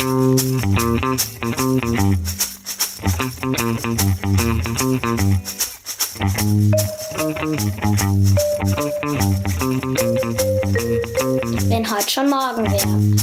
Wenn heute schon morgen wäre.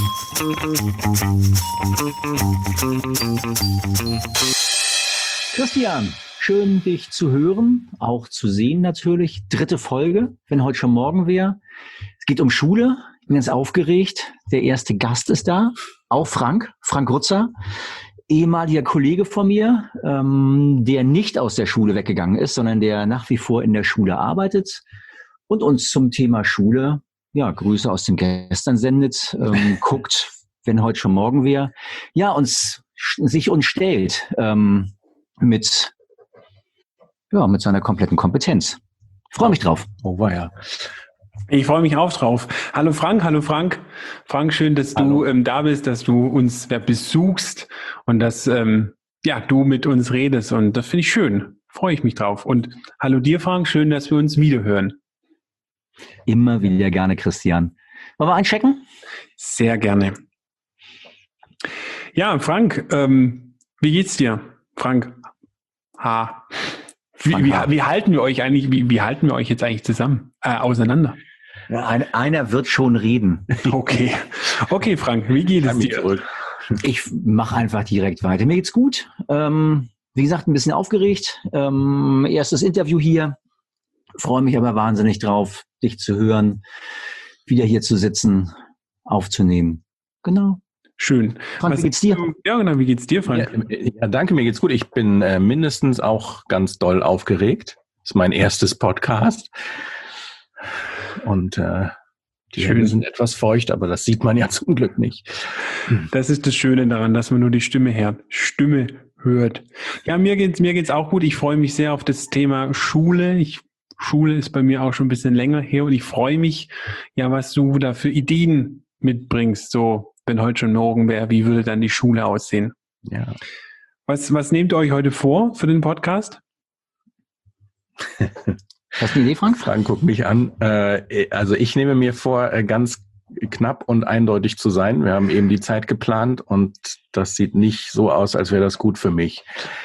Christian, schön dich zu hören, auch zu sehen natürlich. 3. Folge, wenn heute schon morgen wäre. Es geht um Schule. Ich bin ganz aufgeregt. Der erste Gast ist da, auch Frank Rutzer, ehemaliger Kollege von mir, der nicht aus der Schule weggegangen ist, sondern der nach wie vor in der Schule arbeitet und uns zum Thema Schule, ja, Grüße aus dem Gestern sendet, guckt, wenn heute schon morgen wäre, ja, sich uns stellt, mit seiner kompletten Kompetenz. Ich freue mich drauf. Oh, war ja. Ich freue mich auch drauf. Hallo Frank. Frank, schön, dass du da bist, dass du uns besuchst und dass du mit uns redest. Und das finde ich schön. Freue ich mich drauf. Und hallo dir, Frank. Schön, dass wir uns wiederhören. Immer wieder gerne, Christian. Wollen wir einchecken? Sehr gerne. Ja, Frank, wie geht's dir? Frank H. Wie halten wir euch eigentlich, wie halten wir euch jetzt eigentlich zusammen, auseinander? Ja, einer wird schon reden. Okay, Frank, wie geht es dir? Ich mache einfach direkt weiter. Mir geht's gut. Wie gesagt, ein bisschen aufgeregt. Erstes Interview hier. Freue mich aber wahnsinnig drauf, dich zu hören, wieder hier zu sitzen, aufzunehmen. Genau. Schön. Frank, wie geht's dir? Ja, genau, wie geht's dir, Frank? Ja, danke, mir geht's gut. Ich bin mindestens auch ganz doll aufgeregt. Das ist mein erstes Podcast. Und die Hände sind etwas feucht, aber das sieht man ja zum Glück nicht. Das ist das Schöne daran, dass man nur die Stimme hört. Ja, mir geht's auch gut. Ich freue mich sehr auf das Thema Schule. Schule ist bei mir auch schon ein bisschen länger her und ich freue mich, ja, was du da für Ideen mitbringst. So, wenn heute schon morgen wäre, wie würde dann die Schule aussehen? Ja. Was nehmt ihr euch heute vor für den Podcast? Hast du eine Idee, Frank? Frank, guck mich an. Also ich nehme mir vor, ganz knapp und eindeutig zu sein. Wir haben eben die Zeit geplant und das sieht nicht so aus, als wäre das gut für mich.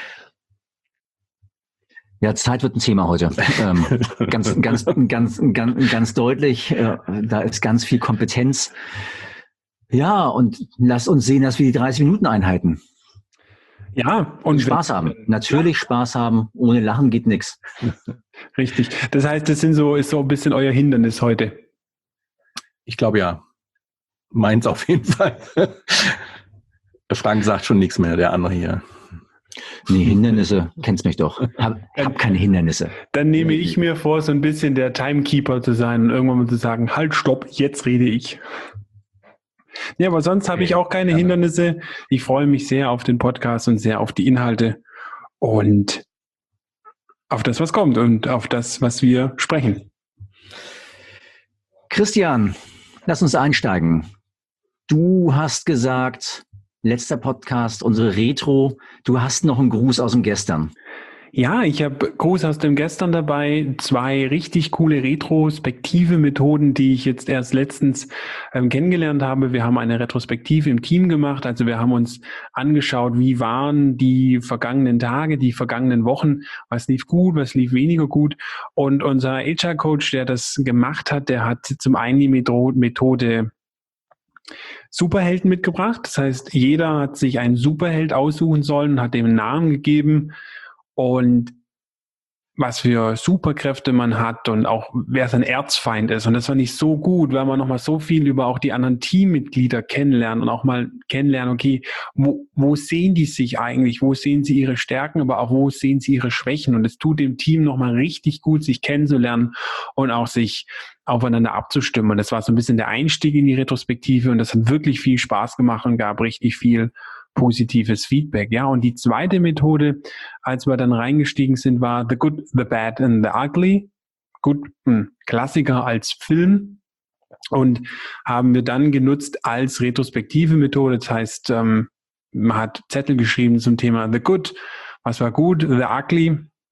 Ja, Zeit wird ein Thema heute. Ganz deutlich. Da ist ganz viel Kompetenz. Ja, und lass uns sehen, dass wir die 30 Minuten einhalten. Ja, und Spaß haben. Natürlich Spaß haben. Ohne Lachen geht nichts. Richtig. Das heißt, ist so ein bisschen euer Hindernis heute. Ich glaube ja. Meins auf jeden Fall. Frank sagt schon nichts mehr, der andere hier. Nee, Hindernisse, kennst mich doch. Hab keine Hindernisse. Dann nehme ich mir vor, so ein bisschen der Timekeeper zu sein und irgendwann mal zu sagen, halt, stopp, jetzt rede ich. Ja, aber sonst habe ich auch keine Hindernisse. Ich freue mich sehr auf den Podcast und sehr auf die Inhalte und auf das, was kommt und auf das, was wir sprechen. Christian, lass uns einsteigen. Du hast gesagt, letzter Podcast, unsere Retro. Du hast noch einen Gruß aus dem Gestern. Ja, ich habe Gruß aus dem Gestern dabei. 2 richtig coole retrospektive Methoden, die ich jetzt erst letztens kennengelernt habe. Wir haben eine Retrospektive im Team gemacht. Also wir haben uns angeschaut, wie waren die vergangenen Tage, die vergangenen Wochen. Was lief gut, was lief weniger gut. Und unser HR-Coach, der das gemacht hat, der hat zum einen die Methode Superhelden mitgebracht. Das heißt, jeder hat sich einen Superheld aussuchen sollen, hat dem einen Namen gegeben und was für Superkräfte man hat und auch wer sein Erzfeind ist. Und das fand ich so gut, weil man nochmal so viel über auch die anderen Teammitglieder kennenlernen und auch mal kennenlernen, okay, wo sehen die sich eigentlich? Wo sehen sie ihre Stärken, aber auch wo sehen sie ihre Schwächen? Und es tut dem Team nochmal richtig gut, sich kennenzulernen und auch sich aufeinander abzustimmen. Und das war so ein bisschen der Einstieg in die Retrospektive und das hat wirklich viel Spaß gemacht und gab richtig viel positives Feedback. Ja, und die zweite Methode, als wir dann reingestiegen sind, war The Good, The Bad and The Ugly. Gut, ein Klassiker als Film und haben wir dann genutzt als retrospektive Methode. Das heißt, man hat Zettel geschrieben zum Thema The Good, was war gut, The Ugly,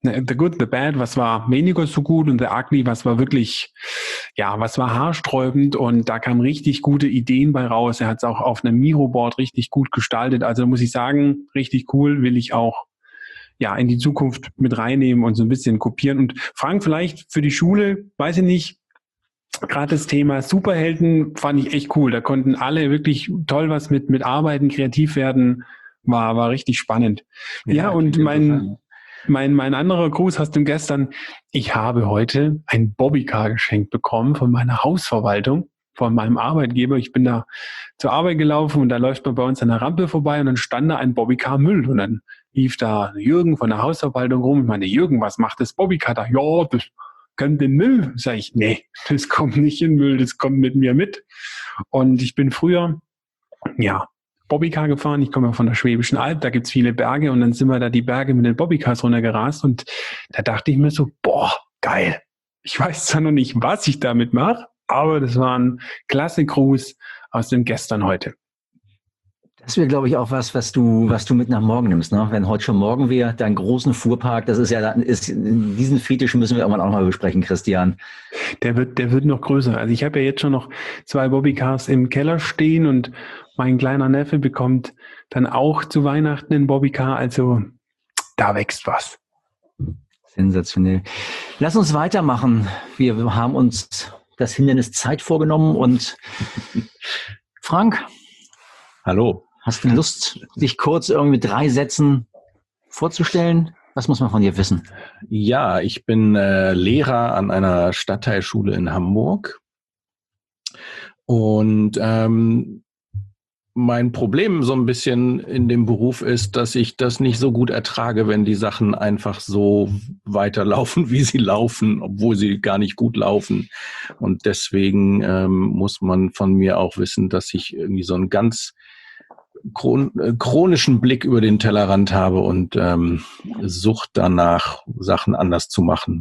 The Good, The Bad, was war weniger so gut und The Ugly, was war wirklich, ja, was war haarsträubend und da kamen richtig gute Ideen bei raus. Er hat es auch auf einem Miro-Board richtig gut gestaltet. Also muss ich sagen, richtig cool, will ich auch ja in die Zukunft mit reinnehmen und so ein bisschen kopieren. Und Frank, vielleicht für die Schule, weiß ich nicht, gerade das Thema Superhelden fand ich echt cool. Da konnten alle wirklich toll was mit arbeiten, kreativ werden. War richtig spannend. Ja, und mein anderer Gruß hast du gestern. Ich habe heute ein Bobbycar geschenkt bekommen von meiner Hausverwaltung, von meinem Arbeitgeber. Ich bin da zur Arbeit gelaufen und da läuft man bei uns an der Rampe vorbei und dann stand da ein Bobbycar Müll und dann lief da Jürgen von der Hausverwaltung rum. Ich meine, Jürgen, was macht das Bobbycar da? Ja, das kommt in Müll. Sag ich, nee, das kommt nicht in Müll, das kommt mit mir mit. Und ich bin früher, ja, Bobbycar gefahren. Ich komme ja von der Schwäbischen Alb, da gibt's viele Berge und dann sind wir da die Berge mit den Bobbycars runtergerast und da dachte ich mir so, boah, geil. Ich weiß zwar noch nicht, was ich damit mache, aber das war ein klasse Gruß aus dem Gestern heute. Das wäre, glaube ich, auch was du mit nach morgen nimmst, ne? Wenn heute schon morgen wäre, dein großen Fuhrpark, das ist ja, diesen Fetisch müssen wir irgendwann auch mal besprechen, Christian. Der wird noch größer. Also ich habe ja jetzt schon noch 2 Bobbycars im Keller stehen und mein kleiner Neffe bekommt dann auch zu Weihnachten einen Bobbycar. Also da wächst was. Sensationell. Lass uns weitermachen. Wir haben uns das Hindernis Zeit vorgenommen und Frank. Hallo. Hast du Lust, dich kurz irgendwie 3 Sätzen vorzustellen? Was muss man von dir wissen? Ja, ich bin Lehrer an einer Stadtteilschule in Hamburg. Und mein Problem so ein bisschen in dem Beruf ist, dass ich das nicht so gut ertrage, wenn die Sachen einfach so weiterlaufen, wie sie laufen, obwohl sie gar nicht gut laufen. Und deswegen muss man von mir auch wissen, dass ich irgendwie so einen ganz chronischen Blick über den Tellerrand habe und Sucht danach, Sachen anders zu machen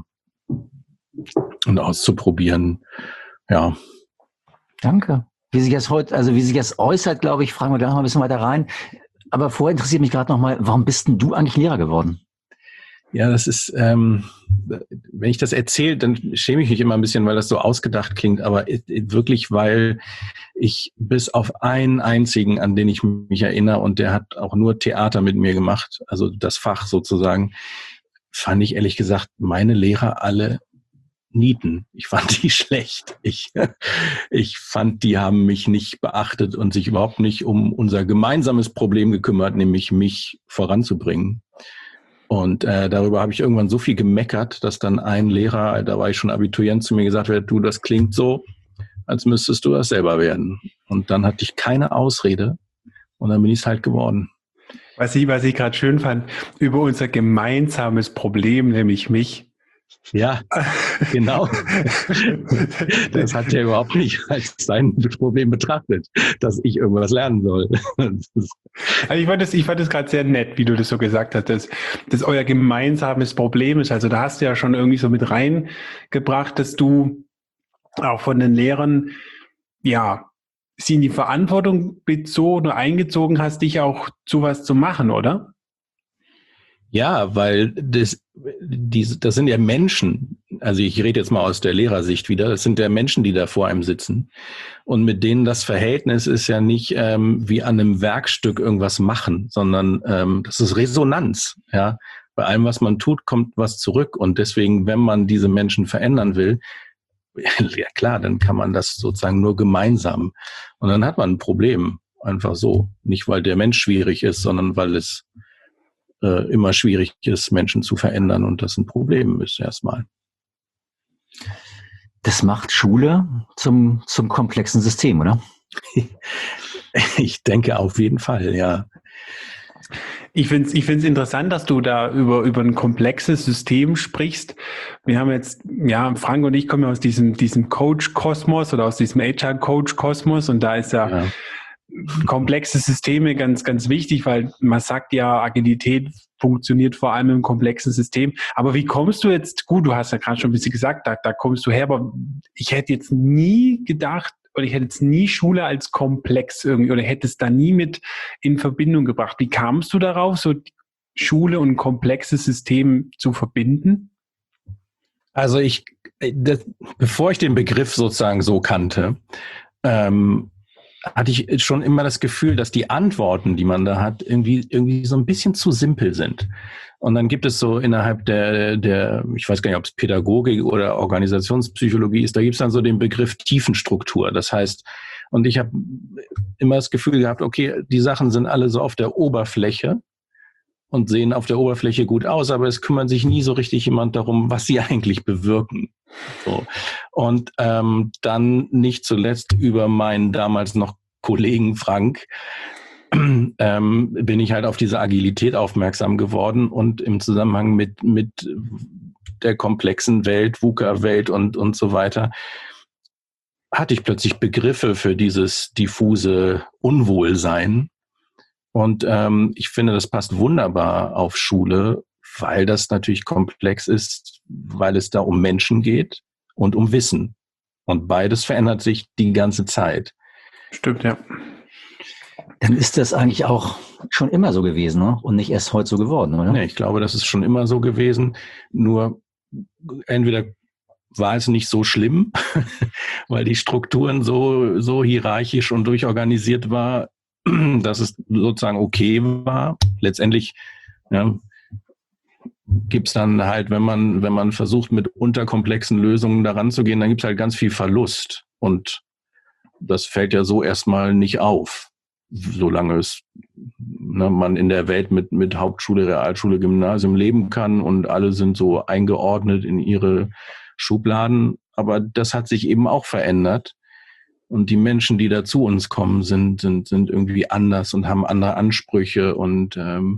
und auszuprobieren. Ja. Danke. Wie sich das äußert, glaube ich, fragen wir gleich noch mal ein bisschen weiter rein. Aber vorher interessiert mich gerade noch mal, warum bist denn du eigentlich Lehrer geworden? Ja, das ist, wenn ich das erzähle, dann schäme ich mich immer ein bisschen, weil das so ausgedacht klingt, aber wirklich, weil ich bis auf einen einzigen, an den ich mich erinnere, und der hat auch nur Theater mit mir gemacht, also das Fach sozusagen, fand ich ehrlich gesagt meine Lehrer alle Nieten. Ich fand die schlecht. Ich fand, die haben mich nicht beachtet und sich überhaupt nicht um unser gemeinsames Problem gekümmert, nämlich mich voranzubringen. Und darüber habe ich irgendwann so viel gemeckert, dass dann ein Lehrer, da war ich schon Abiturient, zu mir gesagt hat, du, das klingt so, als müsstest du das selber werden. Und dann hatte ich keine Ausrede und dann bin ich es halt geworden. Was ich gerade schön fand, über unser gemeinsames Problem, nämlich mich. Ja, genau. Das hat er überhaupt nicht als sein Problem betrachtet, dass ich irgendwas lernen soll. Also ich fand das gerade sehr nett, wie du das so gesagt hast, dass das euer gemeinsames Problem ist. Also da hast du ja schon irgendwie so mit reingebracht, dass du auch von den Lehrern, ja, sie in die Verantwortung bezogen oder eingezogen hast, dich auch zu was zu machen, oder? Ja, weil das sind ja Menschen, also ich rede jetzt mal aus der Lehrersicht wieder, das sind ja Menschen, die da vor einem sitzen und mit denen das Verhältnis ist ja nicht wie an einem Werkstück irgendwas machen, sondern das ist Resonanz. Ja, bei allem, was man tut, kommt was zurück und deswegen, wenn man diese Menschen verändern will, ja klar, dann kann man das sozusagen nur gemeinsam und dann hat man ein Problem, einfach so. Nicht, weil der Mensch schwierig ist, sondern weil es immer schwierig ist, Menschen zu verändern und das ein Problem ist erstmal. Das macht Schule zum komplexen System, oder? Ich denke auf jeden Fall, ja. Ich find's interessant, dass du da über ein komplexes System sprichst. Wir haben jetzt, ja, Frank und ich kommen ja aus diesem Coach-Kosmos oder aus diesem HR-Coach-Kosmos und da ist ja komplexe Systeme ganz, ganz wichtig, weil man sagt ja, Agilität funktioniert vor allem im komplexen System. Aber wie kommst du jetzt, gut, du hast ja gerade schon ein bisschen gesagt, da kommst du her, aber ich hätte jetzt nie gedacht, oder ich hätte jetzt nie Schule als komplex irgendwie, oder hätte es da nie mit in Verbindung gebracht. Wie kamst du darauf, so Schule und komplexes System zu verbinden? Also bevor ich den Begriff sozusagen so kannte, hatte ich schon immer das Gefühl, dass die Antworten, die man da hat, irgendwie so ein bisschen zu simpel sind. Und dann gibt es so innerhalb der ich weiß gar nicht, ob es Pädagogik oder Organisationspsychologie ist, da gibt es dann so den Begriff Tiefenstruktur. Das heißt, und ich habe immer das Gefühl gehabt, okay, die Sachen sind alle so auf der Oberfläche und sehen auf der Oberfläche gut aus, aber es kümmert sich nie so richtig jemand darum, was sie eigentlich bewirken. So. Und dann nicht zuletzt über meinen damals noch Kollegen Frank bin ich halt auf diese Agilität aufmerksam geworden und im Zusammenhang mit der komplexen Welt, VUCA-Welt und so weiter, hatte ich plötzlich Begriffe für dieses diffuse Unwohlsein. Und ich finde, das passt wunderbar auf Schule, weil das natürlich komplex ist, weil es da um Menschen geht und um Wissen. Und beides verändert sich die ganze Zeit. Stimmt, ja. Dann ist das eigentlich auch schon immer so gewesen, ne? Und nicht erst heute so geworden, oder? Nee, ich glaube, das ist schon immer so gewesen. Nur entweder war es nicht so schlimm, weil die Strukturen so hierarchisch und durchorganisiert war, dass es sozusagen okay war. Letztendlich gibt es dann halt, wenn man versucht, mit unterkomplexen Lösungen daran zu gehen, dann gibt es halt ganz viel Verlust. Und das fällt ja so erstmal nicht auf, solange man in der Welt mit Hauptschule, Realschule, Gymnasium leben kann und alle sind so eingeordnet in ihre Schubladen. Aber das hat sich eben auch verändert. Und die Menschen, die da zu uns kommen, sind irgendwie anders und haben andere Ansprüche. Und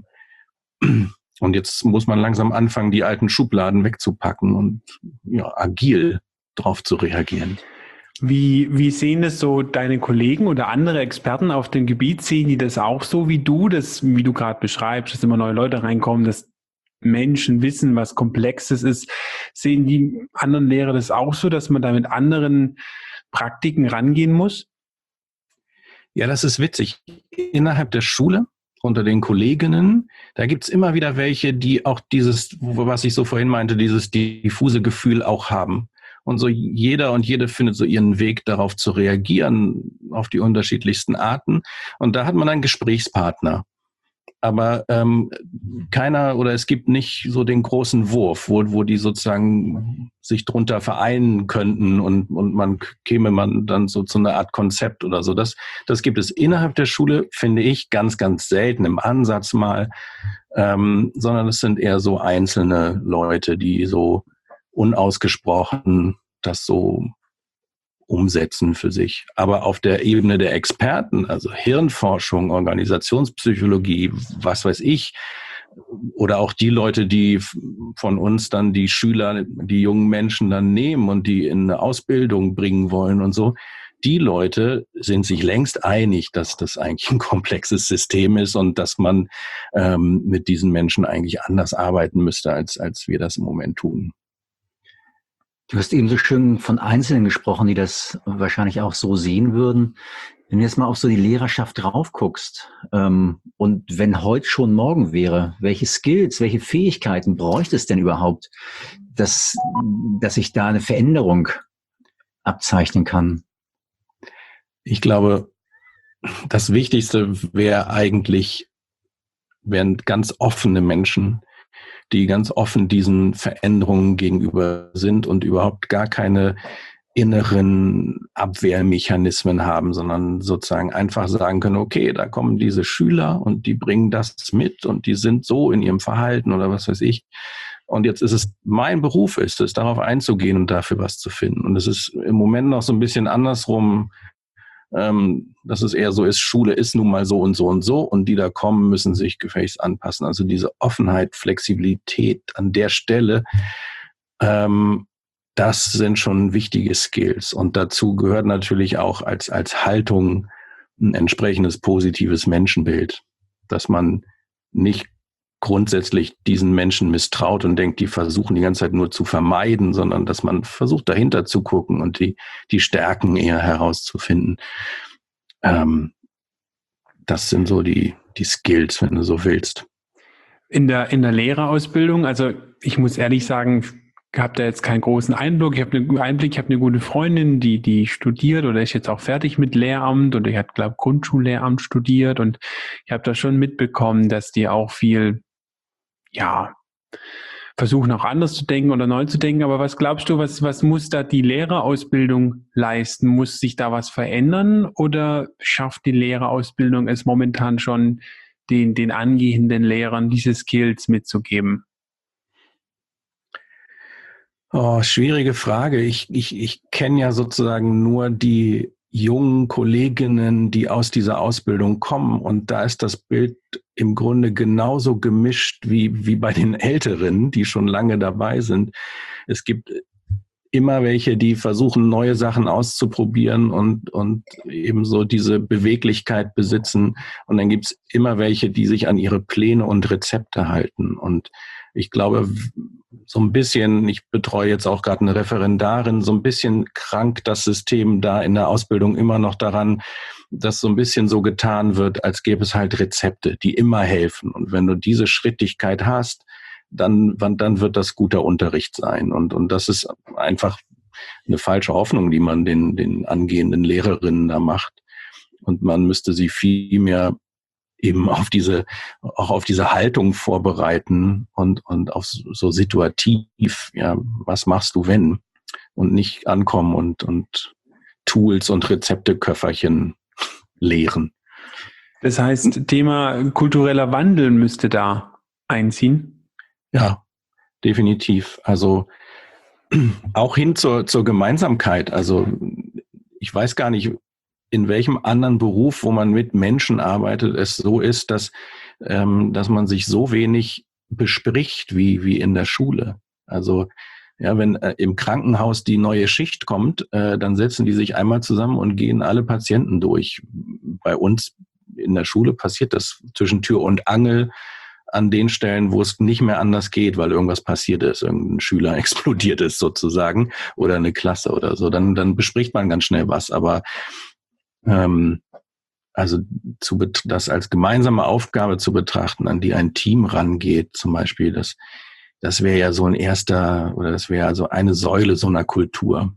jetzt muss man langsam anfangen, die alten Schubladen wegzupacken und agil drauf zu reagieren. Wie sehen das so deine Kollegen oder andere Experten auf dem Gebiet? Sehen die das auch so wie du, wie du gerade beschreibst, dass immer neue Leute reinkommen, dass Menschen wissen, was Komplexes ist? Sehen die anderen Lehrer das auch so, dass man da mit anderen Praktiken rangehen muss? Ja, das ist witzig. Innerhalb der Schule, unter den Kolleginnen, da gibt's immer wieder welche, die auch dieses, was ich so vorhin meinte, dieses diffuse Gefühl auch haben. Und so jeder und jede findet so ihren Weg, darauf zu reagieren, auf die unterschiedlichsten Arten. Und da hat man einen Gesprächspartner. Aber keiner oder es gibt nicht so den großen Wurf, wo die sozusagen sich drunter vereinen könnten und man dann so zu einer Art Konzept oder so. Das gibt es innerhalb der Schule, finde ich, ganz, ganz selten im Ansatz mal, sondern es sind eher so einzelne Leute, die so unausgesprochen das so umsetzen für sich. Aber auf der Ebene der Experten, also Hirnforschung, Organisationspsychologie, was weiß ich, oder auch die Leute, die von uns dann die Schüler, die jungen Menschen dann nehmen und die in eine Ausbildung bringen wollen und so, die Leute sind sich längst einig, dass das eigentlich ein komplexes System ist und dass man mit diesen Menschen eigentlich anders arbeiten müsste, als wir das im Moment tun. Du hast eben so schön von Einzelnen gesprochen, die das wahrscheinlich auch so sehen würden. Wenn du jetzt mal auf so die Lehrerschaft drauf guckst, und wenn heute schon morgen wäre, welche Skills, welche Fähigkeiten bräuchte es denn überhaupt, dass sich da eine Veränderung abzeichnen kann? Ich glaube, das Wichtigste wären ganz offene Menschen, die ganz offen diesen Veränderungen gegenüber sind und überhaupt gar keine inneren Abwehrmechanismen haben, sondern sozusagen einfach sagen können, okay, da kommen diese Schüler und die bringen das mit und die sind so in ihrem Verhalten oder was weiß ich. Und jetzt ist es mein Beruf, darauf einzugehen und dafür was zu finden. Und es ist im Moment noch so ein bisschen andersrum, dass es eher so ist, Schule ist nun mal so und so und so und die da kommen, müssen sich gefälligst anpassen. Also diese Offenheit, Flexibilität an der Stelle, das sind schon wichtige Skills. Und dazu gehört natürlich auch als Haltung ein entsprechendes positives Menschenbild, dass man nicht grundsätzlich diesen Menschen misstraut und denkt, die versuchen die ganze Zeit nur zu vermeiden, sondern dass man versucht, dahinter zu gucken und die Stärken eher herauszufinden. Das sind so die Skills, wenn du so willst. In der Lehrerausbildung, also ich muss ehrlich sagen, ich habe da jetzt keinen großen Einblick. Ich habe eine gute Freundin, die studiert oder ist jetzt auch fertig mit Lehramt oder ich habe, glaube Grundschullehramt studiert und ich habe da schon mitbekommen, dass die auch viel, ja, versuchen auch anders zu denken oder neu zu denken. Aber was glaubst du, was muss da die Lehrerausbildung leisten? Muss sich da was verändern oder schafft die Lehrerausbildung es momentan schon, den angehenden Lehrern diese Skills mitzugeben? Oh, schwierige Frage. Ich kenne ja sozusagen nur die jungen Kolleginnen, die aus dieser Ausbildung kommen. Und da ist das Bild im Grunde genauso gemischt wie bei den Älteren, die schon lange dabei sind. Es gibt immer welche, die versuchen, neue Sachen auszuprobieren und eben so diese Beweglichkeit besitzen. Und dann gibt's immer welche, die sich an ihre Pläne und Rezepte halten. Und ich glaube, so ein bisschen, ich betreue jetzt auch gerade eine Referendarin, so ein bisschen krankt das System da in der Ausbildung immer noch daran, dass so ein bisschen so getan wird, als gäbe es halt Rezepte, die immer helfen. Und wenn du diese Schrittigkeit hast, dann wird das guter Unterricht sein. Und das ist einfach eine falsche Hoffnung, die man den angehenden Lehrerinnen da macht. Und man müsste sie viel mehr eben auch auf diese Haltung vorbereiten und auf so situativ, ja, was machst du wenn? Und nicht ankommen und Tools und Rezepteköfferchen lehren. Das heißt, Thema kultureller Wandel müsste da einziehen? Ja, definitiv. Also auch hin zur Gemeinsamkeit. Also ich weiß gar nicht, in welchem anderen Beruf, wo man mit Menschen arbeitet, es so ist, dass man sich so wenig bespricht wie in der Schule. Also ja, wenn im Krankenhaus die neue Schicht kommt, dann setzen die sich einmal zusammen und gehen alle Patienten durch. Bei uns in der Schule passiert das zwischen Tür und Angel an den Stellen, wo es nicht mehr anders geht, weil irgendwas passiert ist, irgendein Schüler explodiert ist sozusagen oder eine Klasse oder so. Dann bespricht man ganz schnell was, aber also das als gemeinsame Aufgabe zu betrachten, an die ein Team rangeht, zum Beispiel, das wäre ja so das wäre also eine Säule so einer Kultur.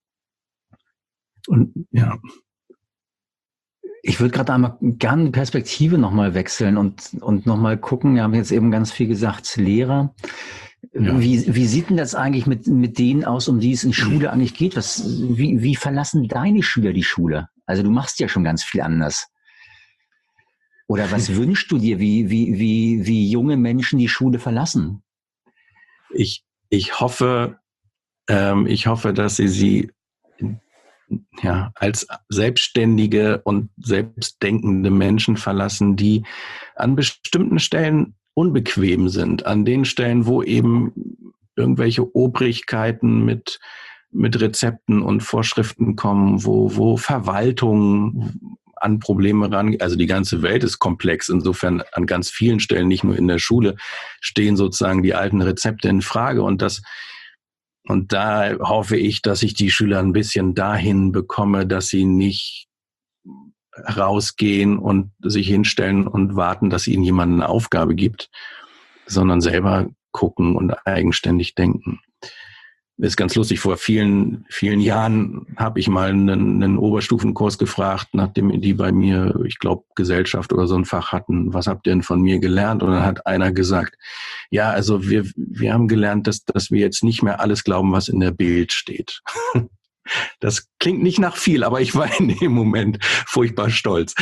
Und ja. Ich würde gerade einmal gerne die Perspektive nochmal wechseln und nochmal gucken. Wir haben jetzt eben ganz viel gesagt, Lehrer. Ja. Wie sieht denn das eigentlich mit denen aus, um die es in Schule eigentlich geht? Wie verlassen deine Schüler die Schule? Also du machst ja schon ganz viel anders. Oder was wünschst du dir, wie junge Menschen die Schule verlassen? Ich hoffe, dass sie ja als selbstständige und selbstdenkende Menschen verlassen, die an bestimmten Stellen unbequem sind, an den Stellen, wo eben irgendwelche Obrigkeiten mit Rezepten und Vorschriften kommen, wo Verwaltung an Probleme rangeht. Also die ganze Welt ist komplex. Insofern an ganz vielen Stellen, nicht nur in der Schule, stehen sozusagen die alten Rezepte in Frage. Und da hoffe ich, dass ich die Schüler ein bisschen dahin bekomme, dass sie nicht rausgehen und sich hinstellen und warten, dass ihnen jemand eine Aufgabe gibt, sondern selber gucken und eigenständig denken. Das ist ganz lustig. Vor vielen, vielen Jahren habe ich mal einen Oberstufenkurs gefragt, nachdem die bei mir, ich glaube, Gesellschaft oder so ein Fach hatten, was habt ihr denn von mir gelernt? Und dann hat einer gesagt, ja, also wir haben gelernt, dass wir jetzt nicht mehr alles glauben, was in der Bild steht. Das klingt nicht nach viel, aber ich war in dem Moment furchtbar stolz.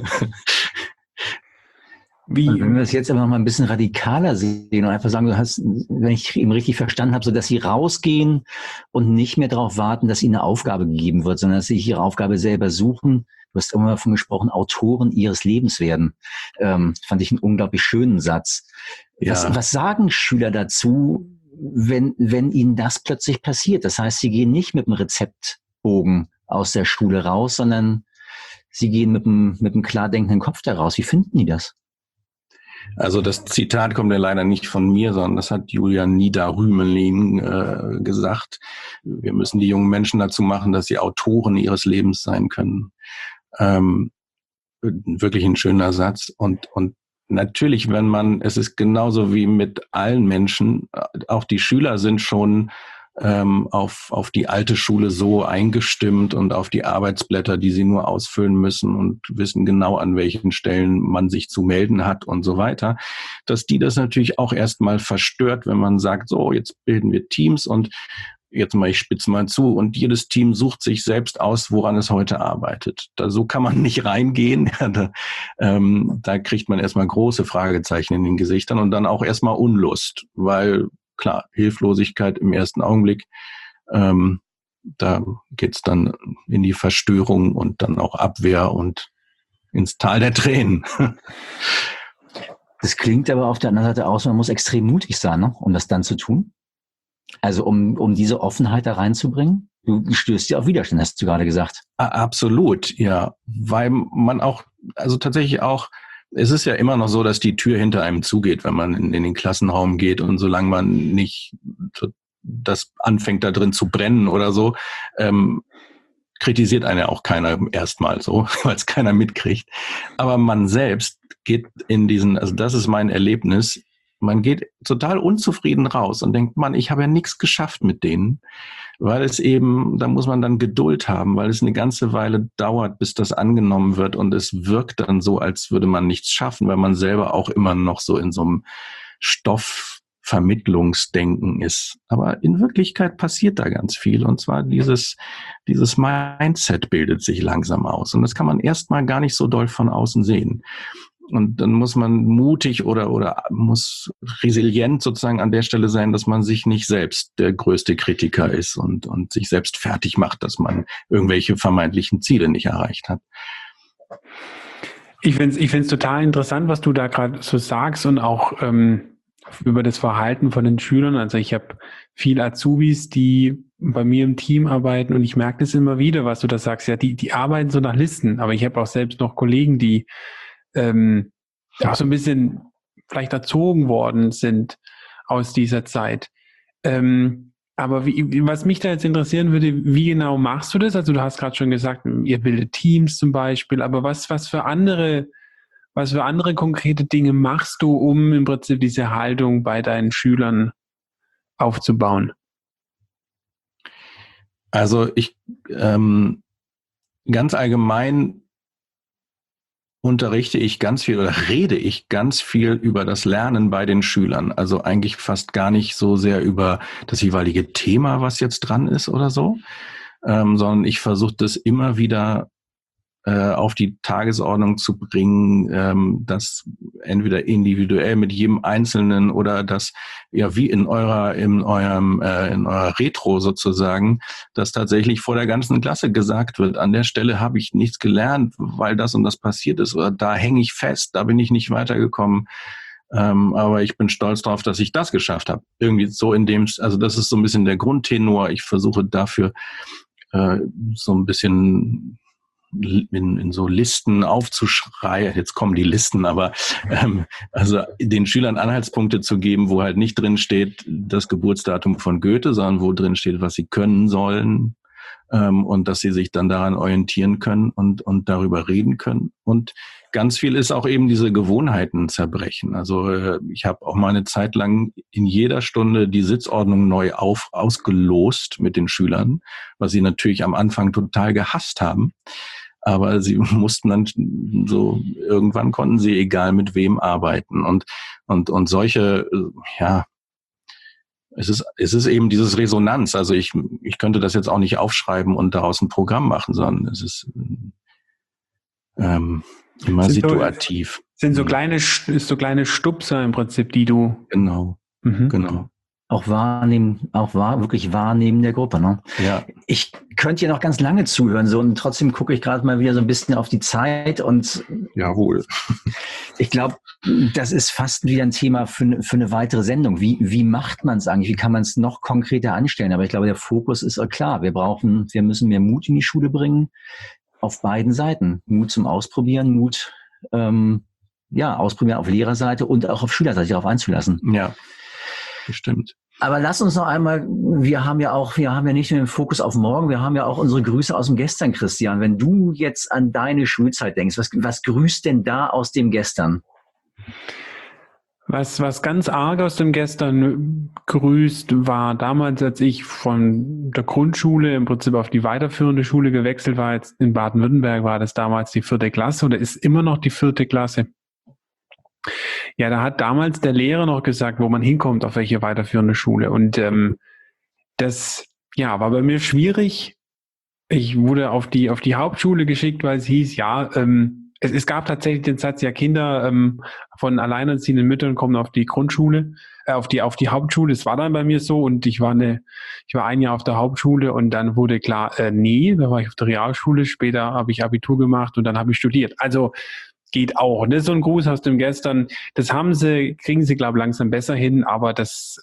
Wenn wir das jetzt aber noch mal ein bisschen radikaler sehen und einfach sagen, wenn ich eben richtig verstanden habe, so dass sie rausgehen und nicht mehr darauf warten, dass ihnen eine Aufgabe gegeben wird, sondern dass sie sich ihre Aufgabe selber suchen. Du hast immer davon gesprochen, Autoren ihres Lebens werden. Fand ich einen unglaublich schönen Satz. Ja. Was sagen Schüler dazu, wenn ihnen das plötzlich passiert? Das heißt, sie gehen nicht mit einem Rezeptbogen aus der Schule raus, sondern sie gehen mit einem klar denkenden Kopf da raus. Wie finden die das? Also das Zitat kommt ja leider nicht von mir, sondern das hat Julian Nieder-Rümelin gesagt. Wir müssen die jungen Menschen dazu machen, dass sie Autoren ihres Lebens sein können. Wirklich ein schöner Satz. Und natürlich, es ist genauso wie mit allen Menschen, auch die Schüler sind schon auf die alte Schule so eingestimmt und auf die Arbeitsblätter, die sie nur ausfüllen müssen und wissen genau, an welchen Stellen man sich zu melden hat und so weiter, dass die das natürlich auch erstmal verstört, wenn man sagt, so, jetzt bilden wir Teams und jetzt mal, ich spitze mal zu, und jedes Team sucht sich selbst aus, woran es heute arbeitet. So kann man nicht reingehen. Da kriegt man erstmal große Fragezeichen in den Gesichtern und dann auch erstmal Unlust, weil klar, Hilflosigkeit im ersten Augenblick, da geht's dann in die Verstörung und dann auch Abwehr und ins Tal der Tränen. Das klingt aber auf der anderen Seite aus, man muss extrem mutig sein, ne, um das dann zu tun. Also um diese Offenheit da reinzubringen. Du stößt ja auf Widerstand, hast du gerade gesagt. Absolut, ja. Weil man auch, also tatsächlich auch, es ist ja immer noch so, dass die Tür hinter einem zugeht, wenn man in den Klassenraum geht, und solange man nicht das anfängt, da drin zu brennen oder so, kritisiert einen ja auch keiner erstmal so, weil es keiner mitkriegt. Aber man selbst geht also das ist mein Erlebnis, man geht total unzufrieden raus und denkt, Mann, ich habe ja nichts geschafft mit denen, weil es eben, da muss man dann Geduld haben, weil es eine ganze Weile dauert, bis das angenommen wird, und es wirkt dann so, als würde man nichts schaffen, weil man selber auch immer noch so in so einem Stoffvermittlungsdenken ist. Aber in Wirklichkeit passiert da ganz viel, und zwar dieses Mindset bildet sich langsam aus, und das kann man erstmal gar nicht so doll von außen sehen. Und dann muss man mutig oder muss resilient sozusagen an der Stelle sein, dass man sich nicht selbst der größte Kritiker ist und sich selbst fertig macht, dass man irgendwelche vermeintlichen Ziele nicht erreicht hat. Ich find's total interessant, was du da gerade so sagst, und auch über das Verhalten von den Schülern. Also ich habe viele Azubis, die bei mir im Team arbeiten, und ich merke das immer wieder, was du da sagst. Ja, die arbeiten so nach Listen, aber ich habe auch selbst noch Kollegen, die auch so ein bisschen vielleicht erzogen worden sind aus dieser Zeit. Aber was mich da jetzt interessieren würde, wie genau machst du das? Also du hast gerade schon gesagt, ihr bildet Teams zum Beispiel, aber was für andere konkrete Dinge machst du, um im Prinzip diese Haltung bei deinen Schülern aufzubauen? Also ich ganz allgemein unterrichte ich ganz viel oder rede ich ganz viel über das Lernen bei den Schülern. Also eigentlich fast gar nicht so sehr über das jeweilige Thema, was jetzt dran ist oder so, sondern ich versuche das immer wieder auf die Tagesordnung zu bringen, das entweder individuell mit jedem Einzelnen oder das ja wie in eurer Retro sozusagen, dass tatsächlich vor der ganzen Klasse gesagt wird, an der Stelle habe ich nichts gelernt, weil das und das passiert ist, oder da hänge ich fest, da bin ich nicht weitergekommen. Aber ich bin stolz drauf, dass ich das geschafft habe. Irgendwie so also das ist so ein bisschen der Grundtenor. Ich versuche dafür so ein bisschen in so Listen aufzuschreien, jetzt kommen die Listen, aber also den Schülern Anhaltspunkte zu geben, wo halt nicht drin steht das Geburtsdatum von Goethe, sondern wo drin steht, was sie können sollen, und dass sie sich dann daran orientieren können und darüber reden können. Und ganz viel ist auch eben diese Gewohnheiten zerbrechen. Also ich habe auch mal eine Zeit lang in jeder Stunde die Sitzordnung neu ausgelost mit den Schülern, was sie natürlich am Anfang total gehasst haben. Aber sie mussten dann so, irgendwann konnten sie egal mit wem arbeiten, und solche, ja, es ist eben dieses Resonanz. Also ich könnte das jetzt auch nicht aufschreiben und daraus ein Programm machen, sondern es ist immer situativ. Sind so kleine Stupser im Prinzip, die du... Genau, genau. Auch wirklich wahrnehmen der Gruppe, ne? Ja. Ich könnte hier noch ganz lange zuhören, so, und trotzdem gucke ich gerade mal wieder so ein bisschen auf die Zeit, und jawohl. Ich glaube, das ist fast wieder ein Thema für eine weitere Sendung. Wie macht man es eigentlich? Wie kann man es noch konkreter anstellen? Aber ich glaube, der Fokus ist klar. Wir müssen mehr Mut in die Schule bringen, auf beiden Seiten. Mut zum Ausprobieren, Mut, ausprobieren auf Lehrerseite und auch auf Schülerseite darauf einzulassen. Ja. Bestimmt. Aber lass uns noch einmal, wir haben ja nicht nur den Fokus auf morgen, wir haben ja auch unsere Grüße aus dem Gestern, Christian. Wenn du jetzt an deine Schulzeit denkst, was grüßt denn da aus dem Gestern? Was ganz arg aus dem Gestern grüßt, war damals, als ich von der Grundschule im Prinzip auf die weiterführende Schule gewechselt war. Jetzt in Baden-Württemberg war das damals die 4. Klasse oder ist immer noch die 4. Klasse. Ja, da hat damals der Lehrer noch gesagt, wo man hinkommt, auf welche weiterführende Schule. Und das war bei mir schwierig. Ich wurde auf die Hauptschule geschickt, weil es hieß, es gab tatsächlich den Satz, ja, Kinder von alleinerziehenden Müttern kommen auf die Grundschule, auf die Hauptschule. Es war dann bei mir so und ich war ein Jahr auf der Hauptschule und dann wurde klar, nee, da war ich auf der Realschule. Später habe ich Abitur gemacht und dann habe ich studiert. Also geht auch. Und das ist so ein Gruß aus dem Gestern. Das kriegen sie, glaube ich, langsam besser hin, aber das,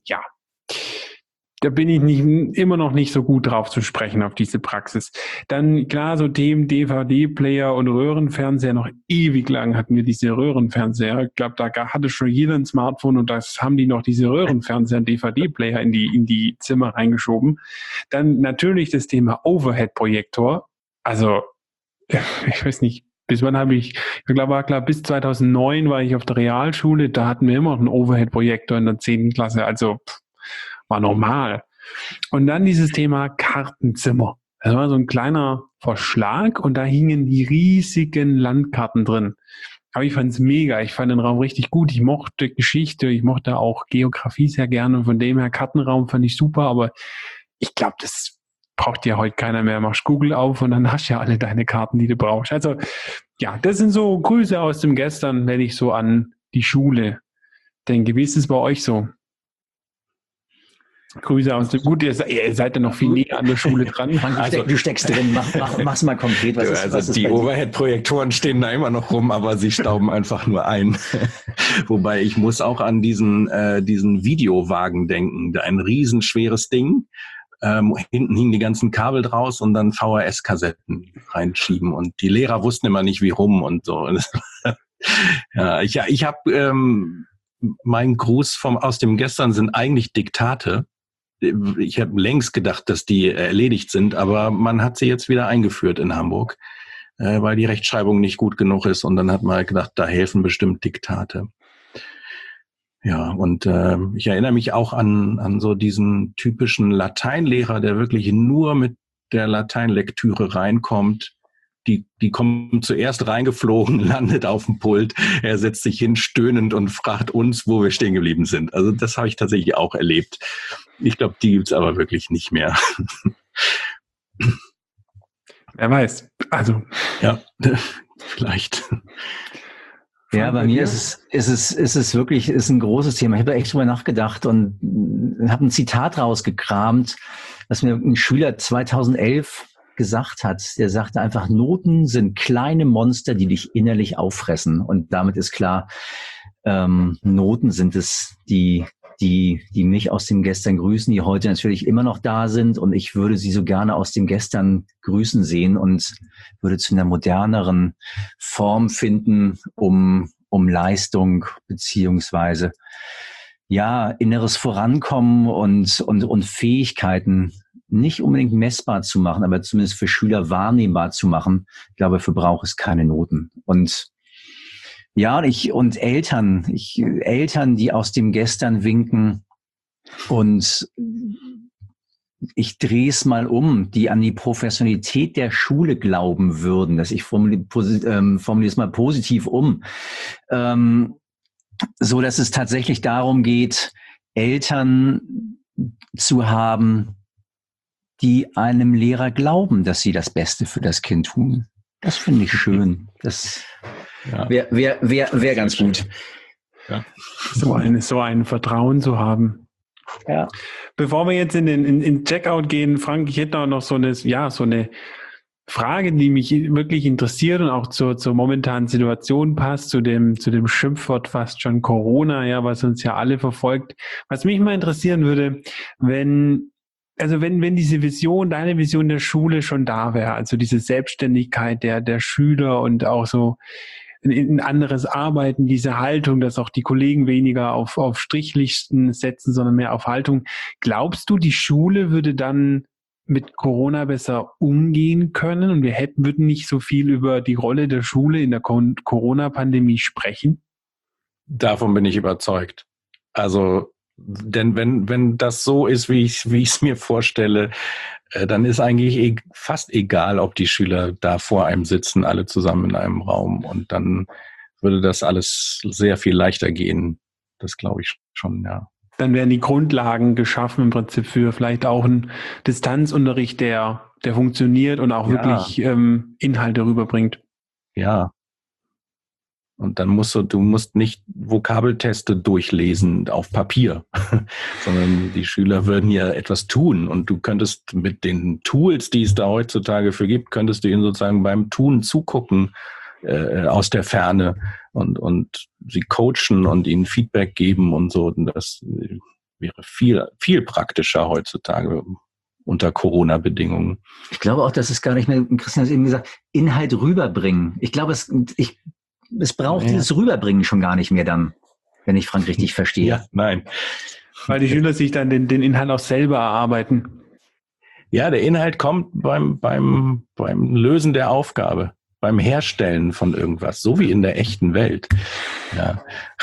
da bin ich immer noch nicht so gut drauf zu sprechen, auf diese Praxis. Dann, klar, so Themen DVD-Player und Röhrenfernseher, noch ewig lang hatten wir diese Röhrenfernseher. Ich glaube, da hatte schon jeder ein Smartphone und das haben die noch diese Röhrenfernseher und DVD-Player in die Zimmer reingeschoben. Dann natürlich das Thema Overhead-Projektor. Also, ich weiß nicht, bis wann ich glaube, bis 2009 war ich auf der Realschule, da hatten wir immer noch einen Overhead-Projektor in der 10. Klasse, also war normal. Und dann dieses Thema Kartenzimmer. Das war so ein kleiner Verschlag und da hingen die riesigen Landkarten drin. Aber ich fand es mega, ich fand den Raum richtig gut, ich mochte Geschichte, ich mochte auch Geografie sehr gerne und von dem her Kartenraum fand ich super, aber ich glaube, das braucht ja heute keiner mehr. Machst Google auf und dann hast du ja alle deine Karten, die du brauchst. Also ja, das sind so Grüße aus dem Gestern, wenn ich so an die Schule denke. Wie ist es bei euch so? Grüße aus dem... Gut, ihr seid ja noch viel näher an der Schule dran. Du steckst drin, mach's mal konkret. Was ist die Overhead-Projektoren stehen da immer noch rum, aber sie stauben einfach nur ein. Wobei ich muss auch an diesen Videowagen denken. Ein riesenschweres Ding. Hinten hingen die ganzen Kabel draus und dann VHS-Kassetten reinschieben und die Lehrer wussten immer nicht, wie rum und so. Ja, ich habe mein Gruß aus dem Gestern sind eigentlich Diktate. Ich habe längst gedacht, dass die erledigt sind, aber man hat sie jetzt wieder eingeführt in Hamburg, weil die Rechtschreibung nicht gut genug ist und dann hat man halt gedacht, da helfen bestimmt Diktate. Ja, und ich erinnere mich auch an so diesen typischen Lateinlehrer, der wirklich nur mit der Lateinlektüre reinkommt. Die kommen zuerst reingeflogen, landet auf dem Pult, er setzt sich hin stöhnend und fragt uns, wo wir stehen geblieben sind. Also das habe ich tatsächlich auch erlebt. Ich glaube, die gibt's aber wirklich nicht mehr. Wer weiß. Also ja, vielleicht. Ja, bei mir ist es wirklich ein großes Thema. Ich habe da echt drüber nachgedacht und habe ein Zitat rausgekramt, was mir ein Schüler 2011 gesagt hat. Der sagte einfach, Noten sind kleine Monster, die dich innerlich auffressen. Und damit ist klar, Noten sind es, die mich aus dem Gestern grüßen, die heute natürlich immer noch da sind. Und ich würde sie so gerne aus dem Gestern grüßen sehen und würde zu einer moderneren Form finden, um Leistung beziehungsweise inneres Vorankommen und Fähigkeiten nicht unbedingt messbar zu machen, aber zumindest für Schüler wahrnehmbar zu machen. Ich glaube, dafür braucht es keine Noten. Und Eltern, die aus dem Gestern winken und ich drehe es mal um, die an die Professionalität der Schule glauben würden, dass ich formuliere es mal positiv um, so dass es tatsächlich darum geht, Eltern zu haben, die einem Lehrer glauben, dass sie das Beste für das Kind tun. Das finde ich schön. Das wäre ganz gut. Ja. So ein Vertrauen zu haben. Ja. Bevor wir jetzt in Checkout gehen, Frank, ich hätte auch noch so eine Frage, die mich wirklich interessiert und auch zur momentanen Situation passt, zu dem Schimpfwort fast schon Corona, was uns ja alle verfolgt. Was mich mal interessieren würde, wenn diese Vision, deine Vision der Schule schon da wäre, also diese Selbstständigkeit der Schüler und auch so ein anderes Arbeiten, diese Haltung, dass auch die Kollegen weniger auf Strichlisten setzen, sondern mehr auf Haltung. Glaubst du, die Schule würde dann mit Corona besser umgehen können und wir würden nicht so viel über die Rolle der Schule in der Corona-Pandemie sprechen? Davon bin ich überzeugt. Also, denn wenn das so ist, wie ich es mir vorstelle, dann ist eigentlich fast egal, ob die Schüler da vor einem sitzen, alle zusammen in einem Raum. Und dann würde das alles sehr viel leichter gehen. Das glaube ich schon, ja. Dann werden die Grundlagen geschaffen im Prinzip für vielleicht auch einen Distanzunterricht, der funktioniert und auch wirklich Inhalte rüberbringt. Ja. Und dann du musst nicht Vokabelteste durchlesen auf Papier, sondern die Schüler würden ja etwas tun. Und du könntest mit den Tools, die es da heutzutage für gibt, könntest du ihnen sozusagen beim Tun zugucken aus der Ferne und sie coachen und ihnen Feedback geben und so. Und das wäre viel, viel praktischer heutzutage unter Corona-Bedingungen. Ich glaube auch, dass es gar nicht mehr, Christian hat eben gesagt, Inhalt rüberbringen. Ich glaube, es braucht dieses Rüberbringen schon gar nicht mehr dann, wenn ich Frank richtig verstehe. Ja, nein. Weil die Schüler sich dann den Inhalt auch selber erarbeiten. Ja, der Inhalt kommt beim Lösen der Aufgabe, beim Herstellen von irgendwas, so wie in der echten Welt. Ja.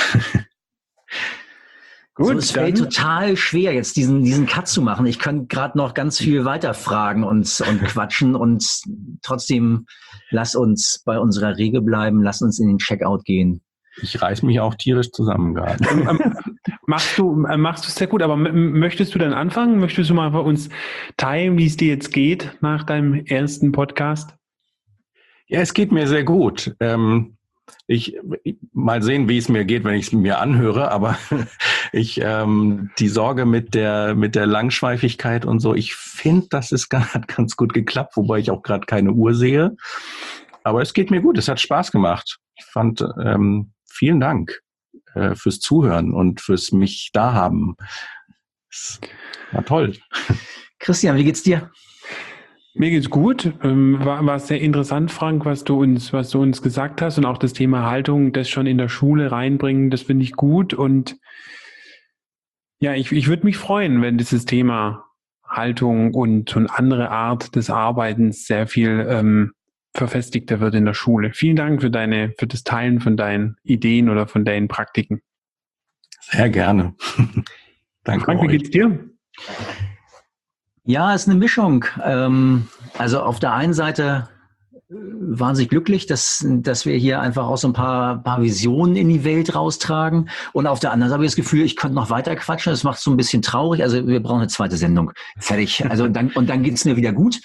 Gut, so, es fällt total schwer, jetzt diesen Cut zu machen. Ich könnte gerade noch ganz viel weiter fragen und quatschen und trotzdem lass uns bei unserer Regel bleiben, lass uns in den Checkout gehen. Ich reiß mich auch tierisch zusammen gerade. Machst du sehr gut, aber möchtest du dann anfangen? Möchtest du mal bei uns teilen, wie es dir jetzt geht nach deinem ersten Podcast? Ja, es geht mir sehr gut. Ich mal sehen, wie es mir geht, wenn ich es mir anhöre, aber die Sorge mit der Langschweifigkeit und so, ich finde, hat ganz gut geklappt, wobei ich auch gerade keine Uhr sehe. Aber es geht mir gut, es hat Spaß gemacht. Ich fand, vielen Dank fürs Zuhören und fürs mich da haben. Es war toll. Christian, wie geht's dir? Mir geht's gut. War sehr interessant, Frank, was du uns gesagt hast und auch das Thema Haltung, das schon in der Schule reinbringen, das finde ich gut. Und ja, ich würde mich freuen, wenn dieses Thema Haltung und andere Art des Arbeitens sehr viel verfestigter wird in der Schule. Vielen Dank für das Teilen von deinen Ideen oder von deinen Praktiken. Sehr gerne. Danke. Frank, wie geht's dir? Ja, es ist eine Mischung. Also auf der einen Seite wahnsinnig glücklich, dass wir hier einfach auch so ein paar Visionen in die Welt raustragen. Und auf der anderen Seite habe ich das Gefühl, ich könnte noch weiter quatschen. Das macht so ein bisschen traurig. Also wir brauchen eine zweite Sendung. Fertig. Also dann geht es mir wieder gut.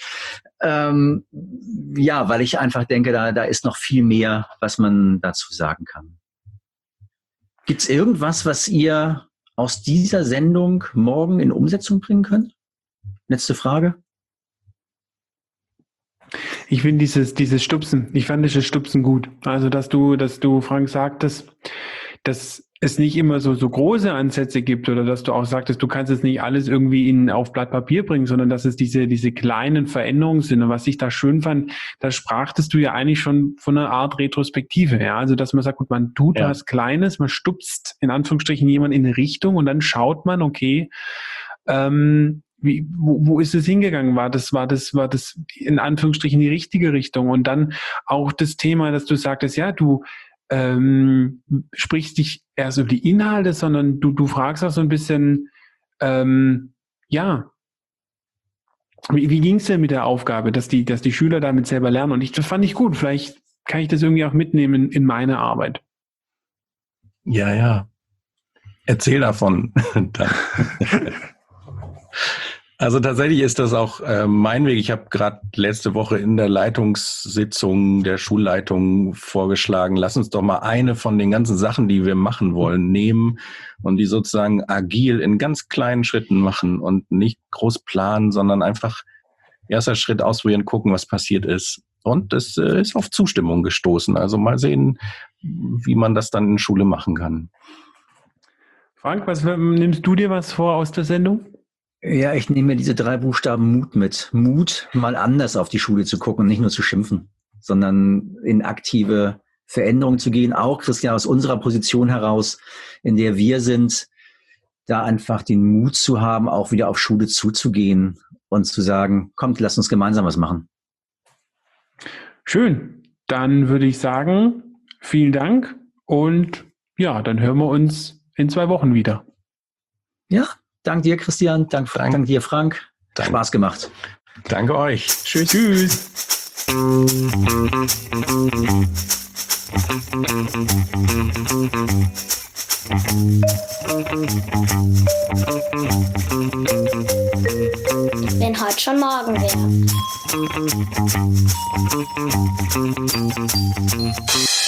Ja, weil ich einfach denke, da ist noch viel mehr, was man dazu sagen kann. Gibt es irgendwas, was ihr aus dieser Sendung morgen in Umsetzung bringen könnt? Letzte Frage. Ich finde dieses Stupsen, ich fand dieses Stupsen gut. Also, dass du, Frank, sagtest, dass es nicht immer so große Ansätze gibt oder dass du auch sagtest, du kannst es nicht alles irgendwie auf Blatt Papier bringen, sondern dass es diese kleinen Veränderungen sind. Und was ich da schön fand, da sprachtest du ja eigentlich schon von einer Art Retrospektive. Ja? Also, dass man sagt, gut, man tut was Kleines, man stupst in Anführungsstrichen jemand in eine Richtung und dann schaut man, okay, wo ist es hingegangen? War das in Anführungsstrichen die richtige Richtung? Und dann auch das Thema, dass du sagtest, ja, du sprichst dich erst über die Inhalte, sondern du fragst auch so ein bisschen, wie ging es denn mit der Aufgabe, dass die Schüler damit selber lernen? Und das fand ich gut. Vielleicht kann ich das irgendwie auch mitnehmen in meine Arbeit. Ja. Erzähl davon. Also tatsächlich ist das auch mein Weg. Ich habe gerade letzte Woche in der Leitungssitzung der Schulleitung vorgeschlagen, lass uns doch mal eine von den ganzen Sachen, die wir machen wollen, nehmen und die sozusagen agil in ganz kleinen Schritten machen und nicht groß planen, sondern einfach erster Schritt ausprobieren, gucken, was passiert ist. Und das ist auf Zustimmung gestoßen. Also mal sehen, wie man das dann in Schule machen kann. Frank, nimmst du dir was vor aus der Sendung? Ja, ich nehme mir diese 3 Buchstaben Mut mit. Mut, mal anders auf die Schule zu gucken und nicht nur zu schimpfen, sondern in aktive Veränderungen zu gehen. Auch, Christian, aus unserer Position heraus, in der wir sind, da einfach den Mut zu haben, auch wieder auf Schule zuzugehen und zu sagen, kommt, lasst uns gemeinsam was machen. Schön. Dann würde ich sagen, vielen Dank und ja, dann hören wir uns in 2 Wochen wieder. Ja, dank dir, Christian. Dank dir, Frank. Spaß gemacht. Danke euch. Tschüss. Tschüss. Wenn heute schon morgen wäre.